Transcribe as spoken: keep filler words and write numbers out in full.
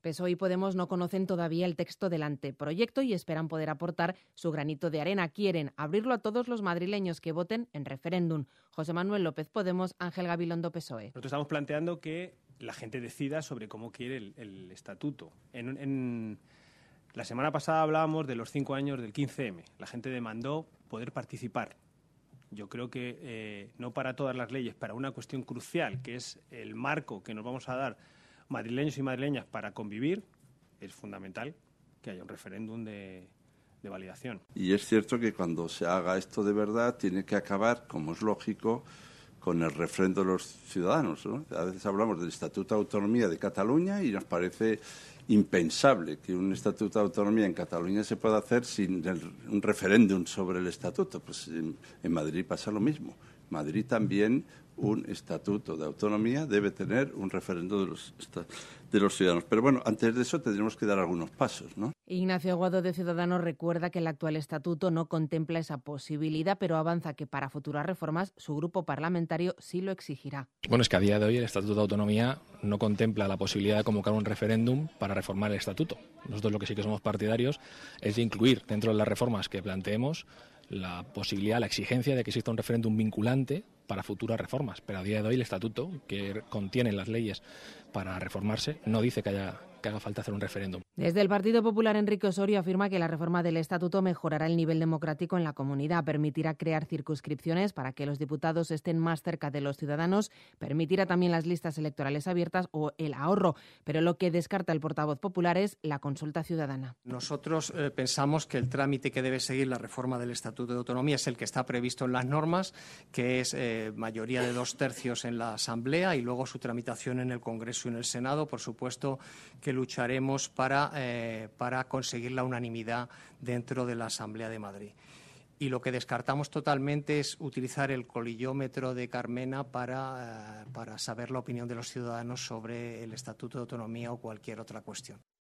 P S O E y Podemos no conocen todavía el texto del anteproyecto y esperan poder aportar su granito de arena. Quieren abrirlo a todos los madrileños que voten en referéndum. José Manuel López, Podemos, Ángel Gabilondo, P S O E. Nosotros estamos planteando que la gente decida sobre cómo quiere el, el estatuto. En, en la semana pasada hablábamos de los cinco años del quince eme. La gente demandó poder participar. Yo creo que eh, no para todas las leyes, para una cuestión crucial, que es el marco que nos vamos a dar madrileños y madrileñas para convivir, es fundamental que haya un referéndum de, de validación. Y es cierto que cuando se haga esto de verdad tiene que acabar, como es lógico, con el refrendo de los ciudadanos, ¿no? A veces hablamos del Estatuto de Autonomía de Cataluña y nos parece impensable que un Estatuto de Autonomía en Cataluña se pueda hacer sin el, un referéndum sobre el Estatuto. Pues en, en Madrid pasa lo mismo. Madrid también, un Estatuto de Autonomía debe tener un referéndum de los, de los ciudadanos. Pero bueno, antes de eso tendremos que dar algunos pasos, ¿no? Ignacio Aguado de Ciudadanos recuerda que el actual estatuto no contempla esa posibilidad, pero avanza que para futuras reformas su grupo parlamentario sí lo exigirá. Bueno, es que a día de hoy el Estatuto de Autonomía no contempla la posibilidad de convocar un referéndum para reformar el estatuto. Nosotros lo que sí que somos partidarios es de incluir dentro de las reformas que planteemos la posibilidad, la exigencia de que exista un referéndum vinculante para futuras reformas. Pero a día de hoy el estatuto que contiene las leyes para reformarse no dice que haya que haga falta hacer un referéndum. Desde el Partido Popular, Enrique Osorio afirma que la reforma del Estatuto mejorará el nivel democrático en la comunidad, permitirá crear circunscripciones para que los diputados estén más cerca de los ciudadanos, permitirá también las listas electorales abiertas o el ahorro, pero lo que descarta el portavoz popular es la consulta ciudadana. Nosotros eh, pensamos que el trámite que debe seguir la reforma del Estatuto de Autonomía es el que está previsto en las normas, que es eh, mayoría de dos tercios en la Asamblea y luego su tramitación en el Congreso y en el Senado. Por supuesto que lucharemos para, eh, para conseguir la unanimidad dentro de la Asamblea de Madrid. Y lo que descartamos totalmente es utilizar el colillómetro de Carmena para, eh, para saber la opinión de los ciudadanos sobre el Estatuto de Autonomía o cualquier otra cuestión.